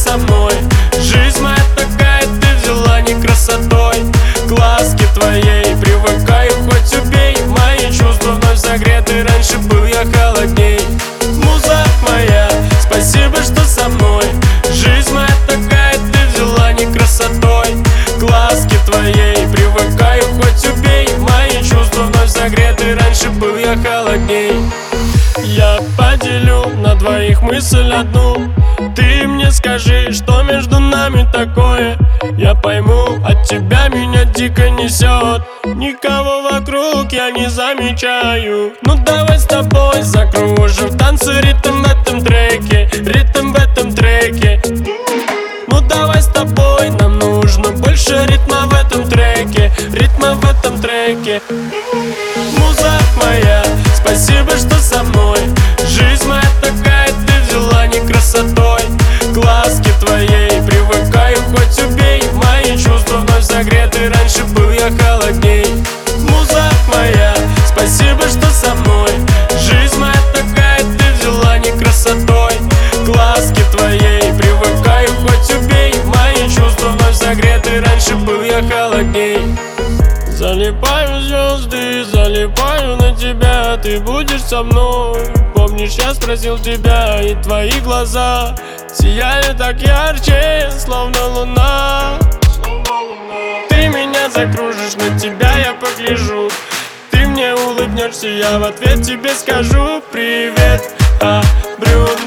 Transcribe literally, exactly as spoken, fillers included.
со мной. Жизнь моя такая, ты взяла не красотой. Глазки твоей привыкаю, хоть убей. Мои чувства вновь согреты, раньше был я холодней. Муза моя, спасибо, что со мной. Жизнь моя такая, ты взяла не красотой. Глазки твоей привыкаю, хоть убей. Мои чувства вновь согреты, раньше был я холодней. Я поделю на двоих мысль одну. Ты мне скажи, что между нами такое. Я пойму, от тебя меня дико несет. Никого вокруг я не замечаю. Ну давай с тобой закружим в танце ритм в этом треке. Ритм в этом треке. Ну давай с тобой, нам нужно больше ритма в этом треке. Ритма в этом треке. Муза моя, спасибо, что со мной. Жизнь моя такая, ты взяла не красотой. Глазки твоей привыкаю, хоть убей. Мои чувства вновь согреты, раньше был я холодней. Муза моя, спасибо, что со мной. Жизнь моя такая, ты взяла не красотой. Глазки твоей привыкаю, хоть убей. Мои чувства вновь согреты, раньше был я холодней. Залипаю в звезды, залипаю на тебя. Ты будешь со мной. Помнишь, я спросил тебя, и твои глаза сияли так ярче, словно луна. Ты меня закружишь, на тебя я погляжу. Ты мне улыбнешься, я в ответ тебе скажу привет, а, Брюн.